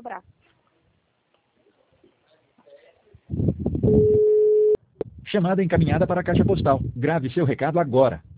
cobrar. Chamada encaminhada para a caixa postal. Grave seu recado agora.